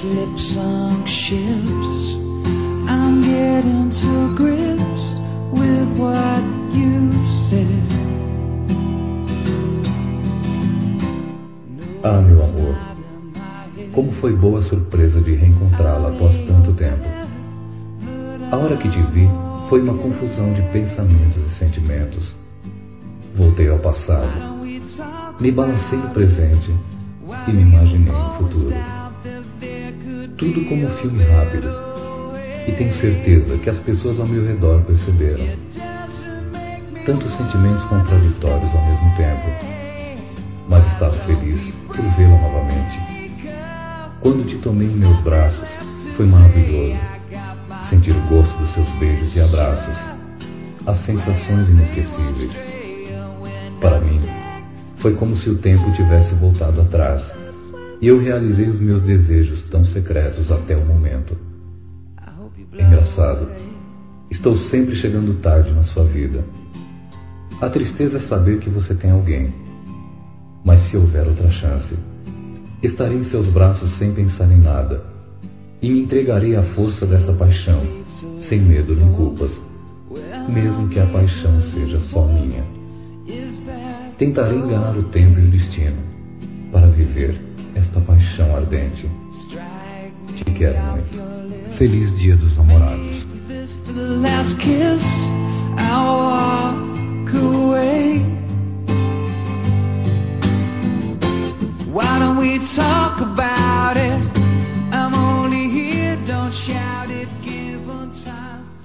slip-sunk ships. I'm getting to grips with what you said. Ah, meu amor, como foi boa a surpresa de reencontrá-la após tanto tempo. A hora que te vi foi uma confusão de pensamentos e sentimentos. Voltei ao passado, me balancei no presente e me imaginei no futuro. Tudo como um filme rápido, e tenho certeza que as pessoas ao meu redor perceberam. Tantos sentimentos contraditórios ao mesmo tempo, mas estava feliz por vê-la novamente. Quando te tomei em meus braços, foi maravilhoso. Sentir o gosto dos seus beijos e abraços, as sensações inesquecíveis. Para mim, foi como se o tempo tivesse voltado atrás, e eu realizei os meus desejos tão secretos até o momento. Engraçado, estou sempre chegando tarde na sua vida. A tristeza é saber que você tem alguém. Mas se houver outra chance, estarei em seus braços sem pensar em nada, e me entregarei à força dessa paixão, sem medo nem culpas, mesmo que a paixão seja só minha. Tentarei enganar o tempo e o destino, para viver esta paixão ardente. Te quero muito. Feliz Dia dos Namorados. Why don't we talk about it? I'm only here, don't shout it, give 'em time.